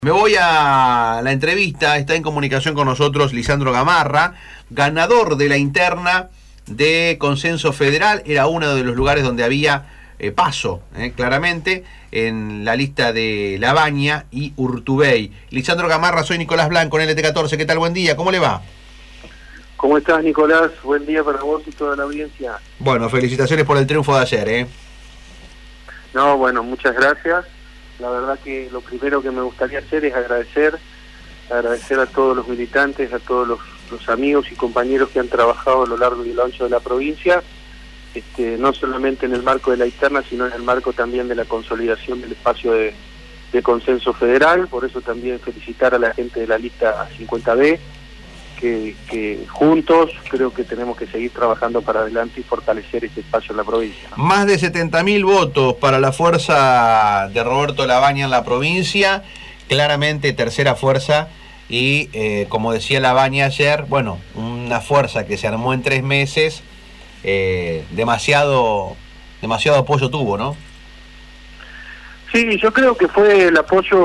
Me voy a la entrevista, está en comunicación con nosotros Lisandro Gamarra, ganador de la interna de Consenso Federal, era uno de los lugares donde había paso, claramente, en la lista de Labaña y Urtubey. Lisandro Gamarra, soy Nicolás Blanco en LT14, ¿qué tal? Buen día, ¿cómo le va? ¿Cómo estás, Nicolás? Buen día para vos y toda la audiencia. Bueno, felicitaciones por el triunfo de ayer, No, bueno, muchas gracias. La verdad que lo primero que me gustaría hacer es agradecer a todos los militantes, a todos los amigos y compañeros que han trabajado a lo largo y lo ancho de la provincia, no solamente en el marco de la interna, sino en el marco también de la consolidación del espacio de Consenso Federal. Por eso también felicitar a la gente de la lista 50B, que juntos creo que tenemos que seguir trabajando para adelante y fortalecer este espacio en la provincia. Más de 70.000 votos para la fuerza de Roberto Labaña en la provincia, claramente tercera fuerza y como decía Labaña ayer, bueno, una fuerza que se armó en 3 meses, demasiado apoyo tuvo, ¿no? Sí, yo creo que fue un apoyo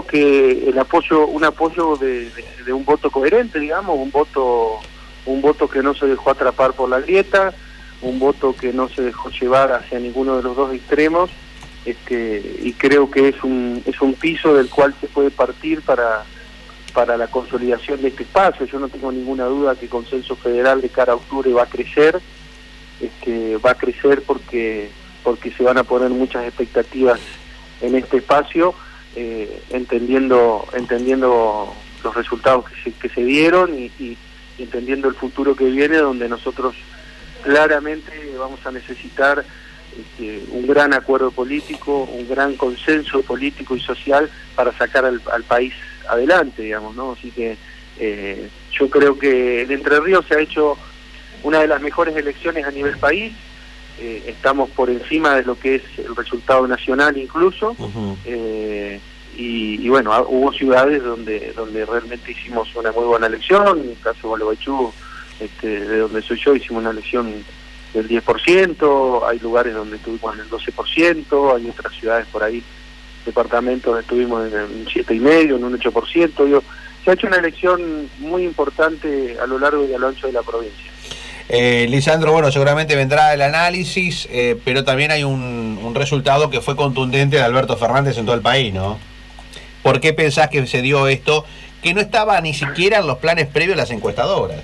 de un voto coherente, digamos, un voto que no se dejó atrapar por la grieta, un voto que no se dejó llevar hacia ninguno de los dos extremos, y creo que es un piso del cual se puede partir para la consolidación de este espacio. Yo no tengo ninguna duda que Consenso Federal de cara a octubre va a crecer, porque se van a poner muchas expectativas en este espacio, entendiendo los resultados que se dieron y entendiendo el futuro que viene, donde nosotros claramente vamos a necesitar un gran acuerdo político, un gran consenso político y social para sacar al país adelante, digamos, ¿no? Así que yo creo que en Entre Ríos se ha hecho una de las mejores elecciones a nivel país. Estamos por encima de lo que es el resultado nacional incluso. Y bueno, hubo ciudades donde realmente hicimos una muy buena elección. En el caso de Gualeguaychú, de donde soy yo, hicimos una elección del 10%, hay lugares donde estuvimos en el 12%, hay otras ciudades por ahí, departamentos donde estuvimos en un 7,5%, en un 8%. Digo, se ha hecho una elección muy importante a lo largo y a lo ancho de la provincia. Lisandro, bueno, seguramente vendrá el análisis, pero también hay un resultado que fue contundente de Alberto Fernández en todo el país, ¿no? ¿Por qué pensás que se dio esto, que no estaba ni siquiera en los planes previos a las encuestadoras?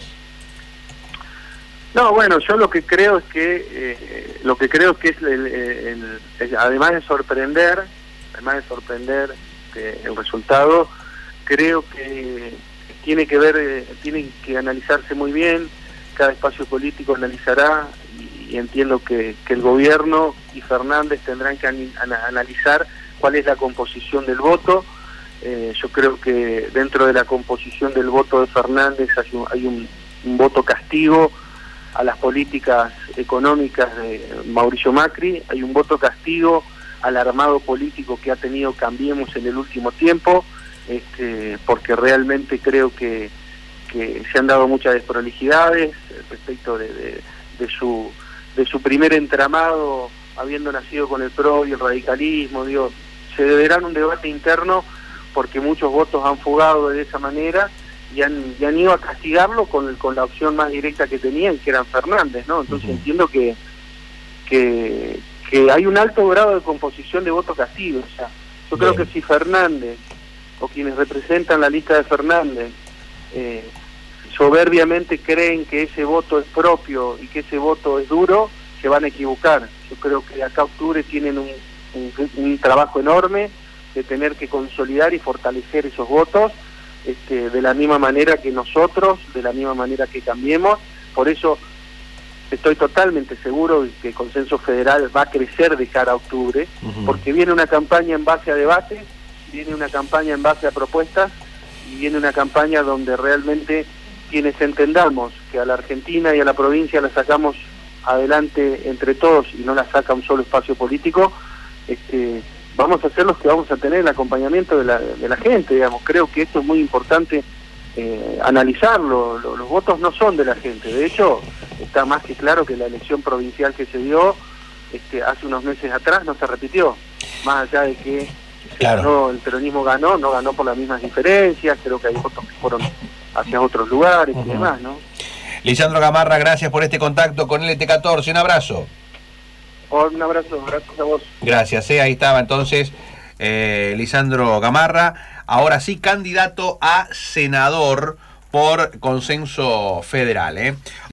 No, bueno, yo lo que creo es que además de sorprender el resultado, creo que tienen que analizarse muy bien. Cada espacio político analizará, y entiendo que el gobierno y Fernández tendrán que analizar cuál es la composición del voto. Yo creo que dentro de la composición del voto de Fernández hay un voto castigo a las políticas económicas de Mauricio Macri, hay un voto castigo al armado político que ha tenido Cambiemos en el último tiempo, porque realmente creo que se han dado muchas desprolijidades respecto de su primer entramado, habiendo nacido con el PRO y el radicalismo. Digo, se deberá un debate interno, porque muchos votos han fugado de esa manera y han ido a castigarlo con la opción más directa que tenían, que eran Fernández, ¿no? Entonces entiendo que hay un alto grado de composición de voto castigo. O sea, yo creo que si Fernández o quienes representan la lista de Fernández soberbiamente creen que ese voto es propio y que ese voto es duro, se van a equivocar. Yo creo que acá octubre tienen un trabajo enorme de tener que consolidar y fortalecer esos votos, de la misma manera que nosotros, de la misma manera que Cambiemos. Por eso estoy totalmente seguro de que Consenso Federal va a crecer de cara a octubre, porque viene una campaña en base a debates, viene una campaña en base a propuestas, y viene una campaña donde realmente quienes entendamos que a la Argentina y a la provincia la sacamos adelante entre todos y no la saca un solo espacio político, vamos a ser los que vamos a tener el acompañamiento de la gente, digamos. Creo que esto es muy importante analizarlo. Los votos no son de la gente. De hecho, está más que claro que la elección provincial que se dio hace unos meses atrás no se repitió, más allá de que Claro. El peronismo ganó, no ganó por las mismas diferencias, creo que hay votos que fueron hacia otros lugares y demás, ¿no? Lisandro Gamarra, gracias por este contacto con LT14, un abrazo. Un abrazo, gracias a vos. Gracias, ahí estaba entonces Lisandro Gamarra, ahora sí candidato a senador por consenso federal,